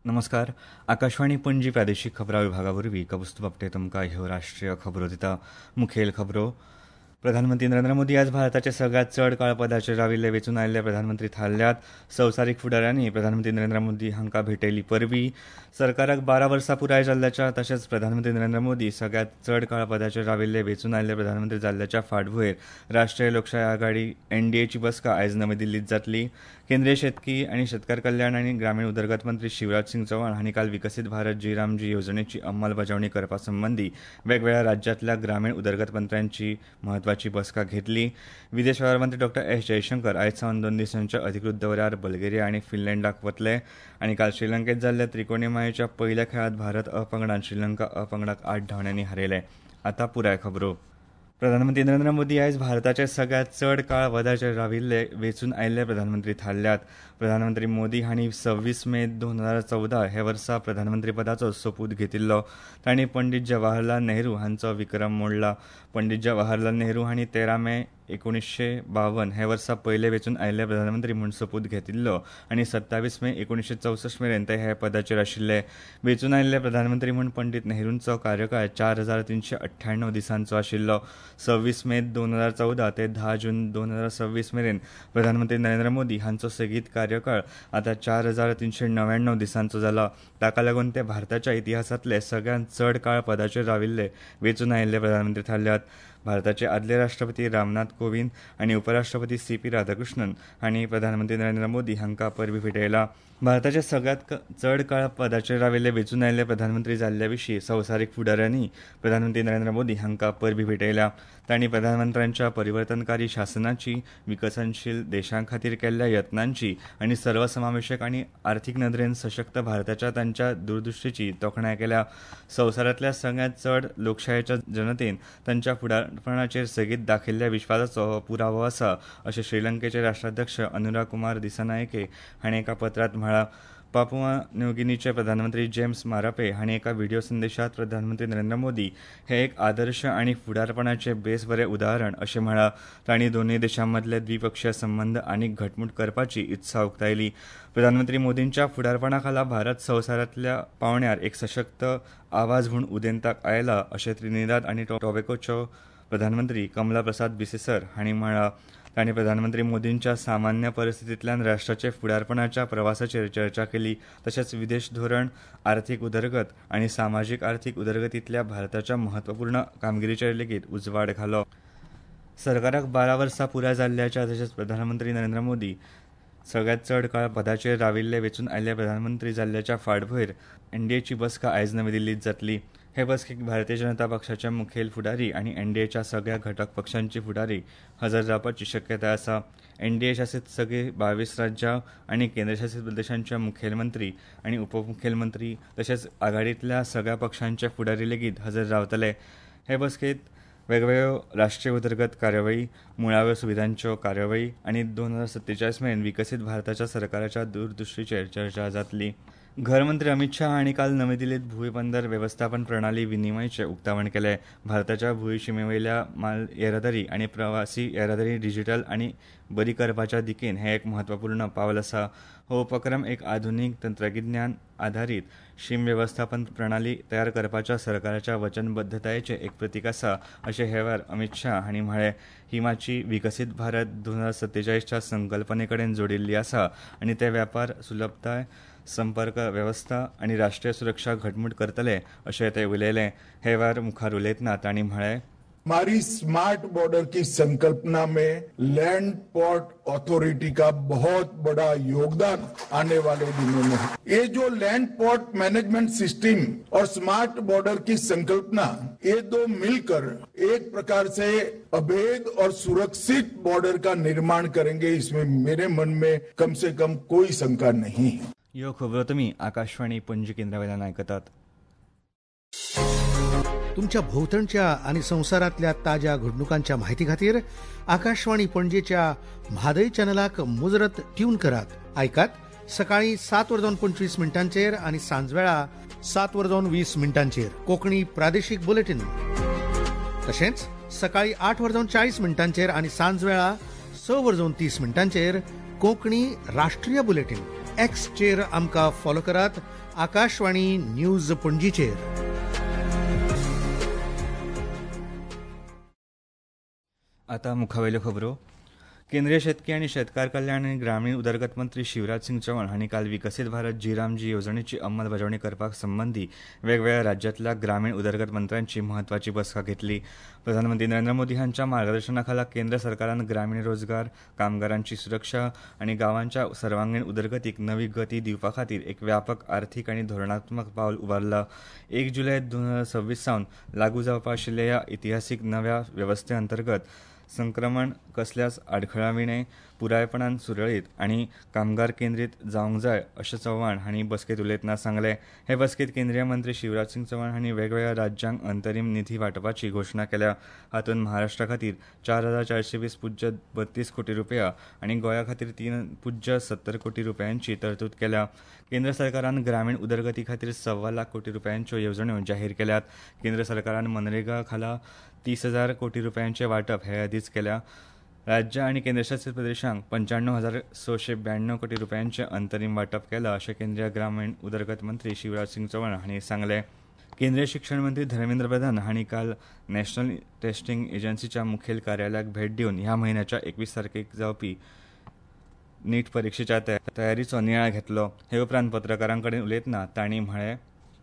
नमस्कार. आकाशवाणी पणजी प्रादेशीक खबरां विभागावरवीं कबूस्त बापटे तुमकां ह्यो राष्ट्रीय खबरो दिता. मुखेल खबरो. प्रधानमंत्री नरेंद्र मोदी आज भारताचे सगळ्यात चड काळ पदाचेर राविल्ले वेचून आयिल्ले प्रधानमंत्री थारल्यात. संवसारीक फुडाऱ्यांनी प्रधानमंत्री नरेंद्र मोदी हांकां भेटयली परबीं. सरकाराक 12 वर्सां पुराय जाल्ल्याच्या तशेंच प्रधानमंत्री नरेंद्र मोदी सगळ्यात चड काळ पदाचेर राविल्ले वेचून आयिल्ले प्रधानमंत्री जाल्ल्याच्या फाटभुंयेर राष्ट्रीय लोकशाय आघाडी एनडीएची बसका आयज नवी दिल्लींत जातली. केंद्रीय शेतकी आनी शेतकार कल्याण आनी ग्रामीण उदरगत मंत्री शिवराज सिंग चौहान हांणी काल विकसीत भारत जी येवजणेची अंमलबजावणी करपा संबंदी वेगवेगळ्या राज्यांतल्या ग्रामीण उदरगत मंत्र्यांची म्हत्वाची बसका घेतली. विदेश वेव्हार मंत्री डॉ एस जयशंकर आयज सावन 2 दिसांच्या अधिकृत दौऱ्यार बल्गेरिया आनी फिनलँडाक वतले आनी काल श्रीलंकेत जाल्ल्या त्रिकोणी माळेच्या पयल्या खेळांत भारत अ पंगडान श्रीलंका अ पंगडाक 8 धांवड्यांनी हारयले. आतां पुराय खबरो. प्रधानमंत्री नरेंद्र मोदी आयज भारताचे सगळ्यात चड काळ पदाचेर राविल्ले वेचून आयिल्ले प्रधानमंत्री थारल्यात. प्रधानमंत्री मोदी हांणी 26 मे 2014 हे वर्सा प्रधानमंत्री पदाचो सोपूत घेतिल्लो. तांणी पंडीत जवाहरलाल नेहरू हांचो विक्रम मोडला. पंडीत जवाहरलाल नेहरू हांणी 13 मे 1952 हे वर्सा पयले वेचून आयिल्ले प्रधानमंत्री म्हूण सोपूत घेतिल्लो आनी 27 मे 1964 मेरेन ते हे पदाचेर आशिल्ले. वेचून आयिल्ले प्रधानमंत्री म्हूण पंडीत नेहरूंचो कार्यकाळ 4398 दिसांचो आशिल्लो. 26 मे 2014 ते 10 जून 2026 मेरेन प्रधानमंत्री नरेंद्र मोदी हांचो सेगीत कार्यकाळ आतां 4399 दिसांचो जाला. ताका लागून ते भारताच्या इतिहासांतले सगळ्यांत चड काळ पदाचेर राविल्ले वेचून आयिल्ले प्रधानमंत्री थारल्यात. भारताचे आदले राष्ट्रपती रामनाथ कोविंद आनी उपराष्ट्रपती सीपी राधाकृष्णन हांणी प्रधानमंत्री नरेंद्र मोदी हांकां परबीं भेटयला. भारताचे सगळ्यात चड काळ पदाचेर राविल्ले वेचून आयिल्ले प्रधानमंत्री जाल्ल्या विशीं संवसारीक फुडाऱ्यांनी प्रधानमंत्री नरेंद्र मोदी हांकां परबीं भेटयल्या. तांणी प्रधानमंत्र्यांच्या परिवर्तनकारी शासनाची, विकसनशील देशां खातीर केल्ल्या यत्नांची आनी सर्वसमावेशक आनी आर्थीक नदरेन सशक्त भारताच्या तांच्या दूरदृश्टीची तोखणाय केल्या. संवसारांतल्या सगळ्यांत चड लोकशायेच्या जनतेन तांच्या फुडारपणाचेर सेगीत दाखयिल्ल्या विश्वासाचो हो पुरावो आसा अशें श्रीलंकेचे राष्ट्राध्यक्ष अनुरा कुमार दिसानायके हांणी एका पत्रांत म्हळां. पापुआ न्यूगिनीचे प्रधानमंत्री जेम्स मारापे हांणी एका व्हिडिओ संदेशांत प्रधानमंत्री नरेंद्र मोदी हे एक आदर्श आनी फुडारपणाचे बेस बरें उदाहरण अशें म्हळां. तांणी दोनूय देशां मदले द्विपक्षीय संबंद आनीक घटमूट करपाची इत्सा उक्तायली. प्रधानमंत्री मोदींच्या फुडारपणा खाला भारत संवसारांतल्या पावंड्यार एक सशक्त आवाज म्हूण उदेंताक आयला अशें त्रिनिदाद आनी टोबॅगोच्यो प्रधानमंत्री कमला प्रसाद बिसेसर हांणी म्हळां. तांणी प्रधानमंत्री मोदींच्या सामान्य परिस्थितींतल्यान राष्ट्राचे फुडारपणाच्या प्रवासाचेर चर्चा केली. तशेंच विदेश धोरण, आर्थीक उदरगत आनी सामाजीक आर्थीक उदरगतींतल्या भारताच्या म्हत्वपूर्ण कामगिरीचेर लेगीत उजवाड घालो. सरकाराक 12 वर्सां पुराय जाल्ल्याच्या तशेंच प्रधानमंत्री नरेंद्र मोदी सगळ्यात चड काळ पदाचेर राविल्ले वेचून आयिल्ले प्रधानमंत्री जाल्ल्याच्या फाटभुंयेर एनडीएची बसका आयज नवी दिल्लींत जातली. हे बसकेक भारतीय जनता पक्षाचे मुखेल फुडारी आनी एनडीएच्या सगळ्या घटक पक्षांची फुडारी हजर जावपाची शक्यताय आसा. एनडीए शासीत सगळीं 22 राज्यां आनी केंद्रशासीत प्रदेशांचे मुखेलमंत्री आनी उपमुखेलमंत्री तशेंच आघाडींतल्या सगळ्या पक्षांचे फुडारी लेगीत हजर रावतले. हे बसकेंत वेगवेगळ्यो राष्ट्रीय उदरगत कार्यावळी, मुळाव्यो सुविधांच्यो कार्यावळी आनी 2047 मेरेन विकसीत भारताच्या सरकाराच्या दूरदृश्टीचेर चर्चा जातली. घरमंत्री अमित शाह हांणी काल नवी दिल्लींत भूंय बंदर वेवस्थापन प्रणाली विनिमयचें उक्तावण केलें. भारताच्या भूंय शिमेवयल्या माल येरादारी आनी प्रवासी येरादारी डिजीटल आनी बरी करपाच्या दिकेन हें एक म्हत्वपूर्ण पावल आसा. हो उपक्रम एक आधुनीक तंत्रगिन्यान आधारीत शीम वेवस्थापन प्रणाली तयार करपाच्या सरकाराच्या वचनबद्धतायेचें एक प्रतीक आसा अशें हे वेळार अमित शाह हांणी म्हळें. ही माची विकसीत भारत 2047च्या संकल्पने कडेन जोडिल्ली आसा आनी ते वेपार, सुलभताय, संपर्क वेवस्था आनी राष्ट्रीय सुरक्षा घटमूट करतले अशें ते उलयले. हे वेळार मुखार उलयतना तांणी म्हळें, हमारी स्मार्ट बॉर्डर की संकल्पना में लैंड पोर्ट अथॉरिटी का बहुत बड़ा योगदान आने वाले दिनों में है. ये जो लैंड पोर्ट मैनेजमेंट सिस्टम और स्मार्ट बॉर्डर की संकल्पना, ये दो मिलकर एक प्रकार से अभेद और सुरक्षित बॉर्डर का निर्माण करेंगे. इसमें मेरे मन में कम से कम कोई शंका नहीं है. ह्यो खबरो तुमी आकाशवाणी पणजी केंद्रावेल्यान आयकतात. तुमच्या भोवतणच्या आणि संवसारांतल्या ताज्या घडणुकांच्या म्हायती खातीर आकाशवाणी पणजेच्या म्हादय चॅनलाक मुजरत ट्यून करात. आयकात सकाळी 7:25 आनी सांजवेळा 7:20 कोंकणी प्रादेशीक बुलेटिन. तशेंच सकाळी 8:40 आनी सांजवेळा 6:30 कोंकणी राष्ट्रीय बुलेटिन. एक्सचेर आमकां फॉलो करात आकाशवाणी न्यूज पणजीचेर. आता मुखावेल्यो खबरो. केंद्रीय शेतकी आनी शेतकार कल्याण आनी ग्रामीण उदरगत मंत्री शिवराज सिंग चौहान हांणी काल विकसीत भारत जी रामजी येवजणेची अंमलबजावणी करपाक संबंधी वेगवेगळ्या राज्यांतल्या ग्रामीण उदरगत मंत्र्यांची म्हत्वाची बसका घेतली. प्रधानमंत्री नरेंद्र मोदी हांच्या मार्गदर्शनाखाला केंद्र सरकारान ग्रामीण रोजगार, कामगारांची सुरक्षा आनी गांवांच्या सर्वांगीण उदरगतीक नवी गती दिवपा खातीर एक व्यापक आर्थीक आनी धोरणात्मक पावल उबारला. 1 जुलय 2026 सावन लागू जावपा आशिल्ल्या ह्या इतिहासीक नव्या वेवस्थे अंतर्गत संक्रमण कसल्याच आडखळाविणे पुरायपणान सुरळीत आनी कामगार केंद्रीत जावंक जाय अशें चव्हाण हांणी बसकेत उलयतना सांगलें. हे बसकेत केंद्रीय मंत्री शिवराज सिंग चौहान हांणी वेगवेगळ्या राज्यांक अंतरीम निधी वांटपाची घोशणा केल्या. हातूंत महाराष्ट्रा खातीर 4,420.32 कोटी रुपया आनी गोंया खातीर 3.70 कोटी रुपयांची तरतूद केल्या. केंद्र सरकारान ग्रामीण उदरगती खातीर 1.25 लाख कोटी रुपयांच्यो येवजण्यो जाहीर केल्यात. केंद्र सरकारान मनरेगा खाला 30,000 कोटी रुपयांचें वांटप हे आदींच केल्या. राज्य आनी केंद्रशासीत प्रदेशांक 95,692 कोटी रुपयांचें अंतरीम वांटप केलां अशें केंद्रीय ग्रामीण उदरगत मंत्री शिवराज सिंग चौहान हांणी सांगलें. केंद्रीय शिक्षण मंत्री धर्मेंद्र प्रधान हांणी काल नॅशनल टेस्टिंग एजन्सीच्या मुखेल कार्यालयाक भेट दिवन ह्या म्हयन्याच्या 21 तारखेक जावपी नीट परीक्षेच्या तयारीचो नियाळ घेतलो. हे उपरांत पत्रकारां कडेन उलयतना तांणी म्हळें,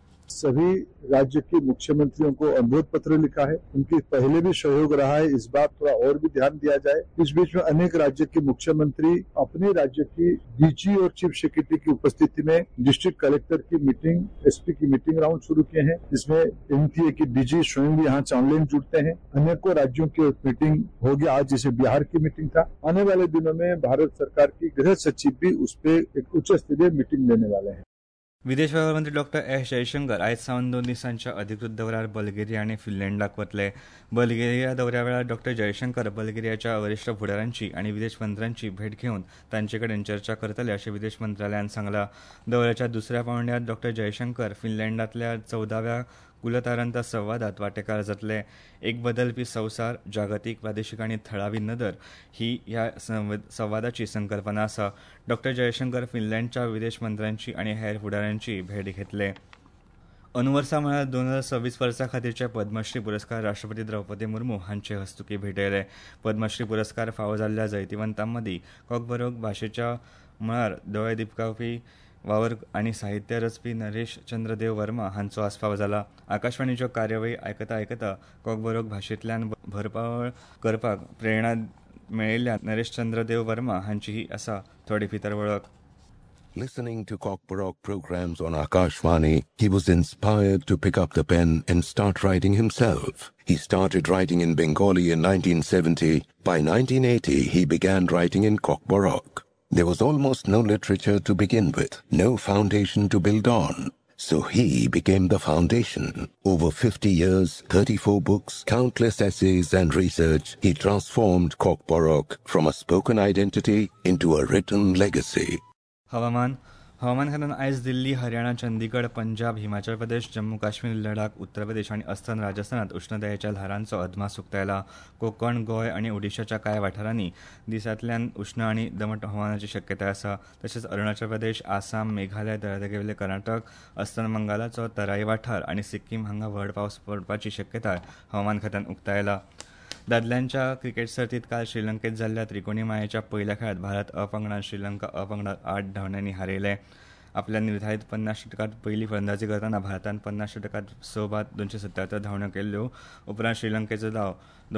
सभी राज्य के मुख्यमंत्रियों को अनुरोध पत्र लिखा है. उनके पहले भी सहयोग रहा है, इस बार थोड़ा और भी ध्यान दिया जाए. इस बीच में अनेक राज्य के मुख्यमंत्री अपने राज्य की डीजी और चीफ सेक्रेटरी की उपस्थिति में डिस्ट्रिक्ट कलेक्टर की मीटिंग, एसपी की मीटिंग राउंड शुरू किए हैं, जिसमें एनटीए की डीजी स्वयं भी यहाँ ऑनलाइन जुड़ते हैं. अनेकों राज्यों की मीटिंग हो गया आज, जैसे बिहार की मीटिंग था. आने वाले दिनों में भारत सरकार की गृह सचिव भी उस पर एक उच्च स्तरीय मीटिंग लेने वाले हैं. विदेश वेव्हार मंत्री डॉ. एस जयशंकर आयज सावन 2 दिसांच्या अधिकृत दौऱ्यार बल्गेरिया आनी फिनलँडाक वतले. बल्गेरिया दौऱ्या वेळार डॉ. जयशंकर बल्गेरियाच्या वरिष्ठ फुडाऱ्यांची आनी विदेश मंत्र्यांची भेट घेवन तांचे कडेन चर्चा करतले अशें विदेश मंत्रालयान सांगलां. दौऱ्याच्या दुसऱ्या पांवड्यार डॉ. जयशंकर फिनलँडांतल्या 14व्या कुलतारांत संवादात वांटेकार जातले. एक बदलपी संवसार, जागतीक, प्रादेशीक आनी थळावी नदर ही ह्या संवादाची संकल्पना आसा. डॉ. जयशंकर फिनलँडच्या विदेश मंत्र्यांची आनी हेर फुडाऱ्यांची भेट घेतले. अंदुवर्सा म्हळ्यार 2026 वर्सा खातीरचे पद्मश्री पुरस्कार राष्ट्रपती द्रौपदी मुर्मू हांचे हस्तुकी भेटयले. पद्मश्री पुरस्कार फावो जाल्ल्या जैतिवंतां मदीं कोंकबरोक भाशेच्या मळार दोळे दिपकावपी वावर आनी साहित्य रचपी नरेश चंद्रदेव वर्मा हांचो आस्पाव जाला. आकाशवाणीच्यो कार्यावळी आयकता कोंकबरोक भाशेंतल्यान भरपावळ करपाक प्रेरणा मेळिल्ल्या नरेश चंद्रदेव वर्मा हांची ही आसा थोडी भितर वळख. Listening to Cockburrock programs on Akashvani, he was inspired to pick up the pen and start writing himself. He started writing in Bengali in 1970. By 1980, he began writing in Cockburrock. There was almost no literature to begin with, no foundation to build on. So he became the foundation. Over 50 years, 34 books, countless essays and research, he transformed Cockburrock from a spoken identity into a written legacy. हवामान खात्यान आयज दिल्ली, हरियाणा, चंदीगड, पंजाब, हिमाचल प्रदेश, जम्मू काश्मीर, लडाख, उत्तर प्रदेश आनी अस्तंत राजस्थानात उष्णतायेच्या ल्हारांचो अदमास उक्तायला. कोकण, गोंय आनी ओडिशाच्या कांय वाठारांनी दिसांतल्यान उष्ण आनी दमट हवामानाची शक्यताय आसा. तशेंच अरुणाचल प्रदेश, आसाम, मेघालय, दर्यादेगेवयले कर्नाटक, अस्तंत बंगालाचो तराई वाठार आनी सिक्कीम हांगा व्हड पावस पडपाची शक्यताय हवामान खात्यान उक्तायला. दादल्यांच्या क्रिकेट सर्तीत काल श्रीलंकेत जाल्ल्या त्रिकोणी माळेच्या पयल्या खेळात भारत अ पंगडान श्रीलंका अ पंगडाक 8 धांवड्यांनी हारयले. आपल्या निर्धारीत 50 षटकांत पयली फलंदाजी करतना भारतान 50 षटकांत 6 बाद 277 धांवड्यो केल्ल्यो. उपरांत श्रीलंकेचो धाव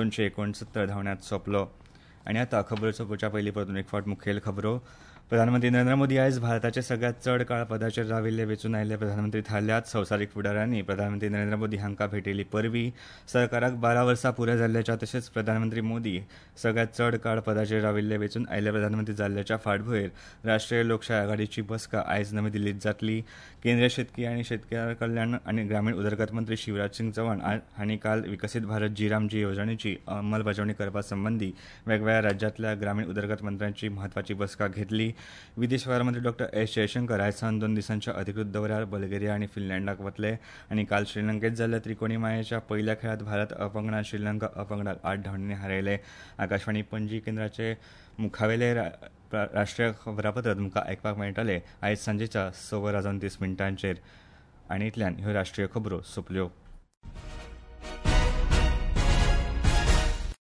269 धांवड्यांत सोंपलो. आनी आतां खबरो पुढच्या पयलीं परतून एक फावट मुखेल खबरो. प्रधानमंत्री नरेंद्र मोदी आयज भारताचे सगळ्यात चड काळ पदाचेर राविल्ले वेचून आयिल्ले प्रधानमंत्री थारल्यात. संवसारीक फुडाऱ्यांनी प्रधानमंत्री नरेंद्र मोदी हांकां भेटयली परबीं. सरकाराक 12 वर्सां पुराय जाल्ल्याच्या तशेंच प्रधानमंत्री मोदी सगळ्यात चड काळ पदाचेर राविल्ले वेचून आयिल्ले प्रधानमंत्री जाल्ल्याच्या फाटभुंयेर राष्ट्रीय लोकशाय आघाडीची बसका आयज नवी दिल्लींत जातली. केंद्रीय शेतकी आनी शेतकार कल्याण आनी ग्रामीण उदरगत मंत्री शिवराज सिंग चौहान हांणी काल विकसीत भारत जी रामजी येवजणेची अंमलबजावणी करपा संबंधी वेगवेगळ्या राज्यांतल्या ग्रामीण उदरगत मंत्र्यांची म्हत्वाची बसका घेतली. विदेश वेव्हार मंत्री डॉ एस जयशंकर आयज सावन 2 दिसांच्या अधिकृत दौऱ्यार बल्गेरिया आनी फिनलँडाक वतले आनी काल श्रीलंकेत जाल्ल्या त्रिकोणी मायेच्या पयल्या खेळांत भारत अपंगडात श्रीलंका अपंगडाक 8 धांवड्यांनी हारयले. आकाशवाणी पणजी केंद्राचे मुखावेले राष्ट्रीय खबरापत्र तुमकां आयकपाक मेळटले आयज सांजेच्या 6:30 आनी इतल्यान ह्यो राष्ट्रीय खबरो सोंपल्यो.